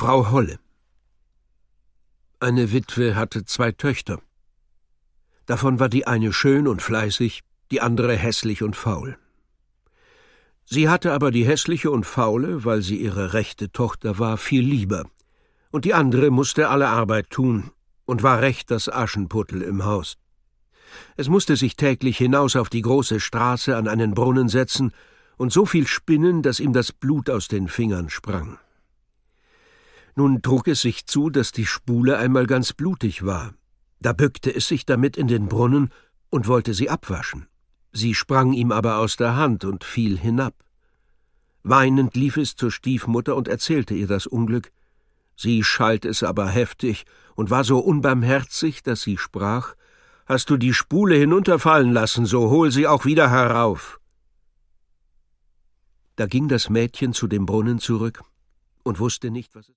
Frau Holle. Eine Witwe hatte 2 Töchter. Davon war die eine schön und fleißig, die andere hässlich und faul. Sie hatte aber die hässliche und faule, weil sie ihre rechte Tochter war, viel lieber, und die andere musste alle Arbeit tun und war recht das Aschenputtel im Haus. Es musste sich täglich hinaus auf die große Straße an einen Brunnen setzen und so viel spinnen, dass ihm das Blut aus den Fingern sprang. Nun trug es sich zu, dass die Spule einmal ganz blutig war. Da bückte es sich damit in den Brunnen und wollte sie abwaschen. Sie sprang ihm aber aus der Hand und fiel hinab. Weinend lief es zur Stiefmutter und erzählte ihr das Unglück. Sie schalt es aber heftig und war so unbarmherzig, dass sie sprach: »Hast du die Spule hinunterfallen lassen, so hol sie auch wieder herauf.« Da ging das Mädchen zu dem Brunnen zurück und wusste nicht, was es